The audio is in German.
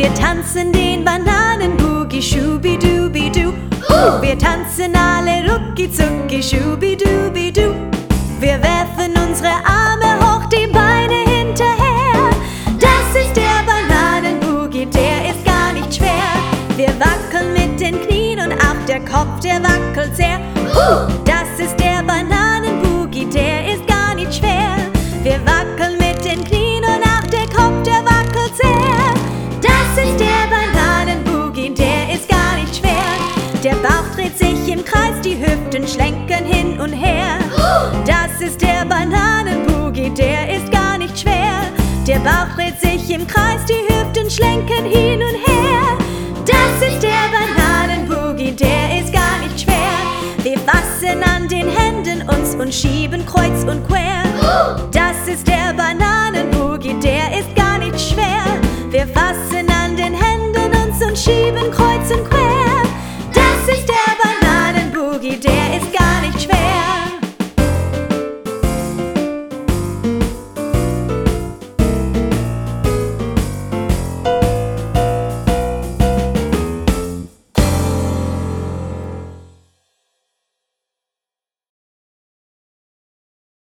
Wir tanzen den Bananen-Boogie, Schubidubidu. Wir tanzen alle rucki-zucki, Schubidubidu. Wir werfen unsere Arme hoch, die Beine hinterher. Das ist der Bananen-Boogie, der ist gar nicht schwer. Wir wackeln mit den Knien und auch der Kopf, der wackelt sehr. Das ist der Bananen-Boogie, der ist gar nicht schwer. Wir wackeln mit den Knien und auch der Kopf, der wackelt sehr. Das ist der Bananen-Boogie, der ist gar nicht schwer. Der Bauch dreht sich im Kreis, die Hüften schlenken hin und her. Das ist der Bananen-Boogie, der ist gar nicht schwer. Der Bauch dreht sich im Kreis, die Hüften schlenken hin und her. Das ist der Bananen-Boogie, der ist gar nicht schwer. Wir fassen an den Händen uns und schieben kreuz und quer. Das ist der Bananen-Boogie.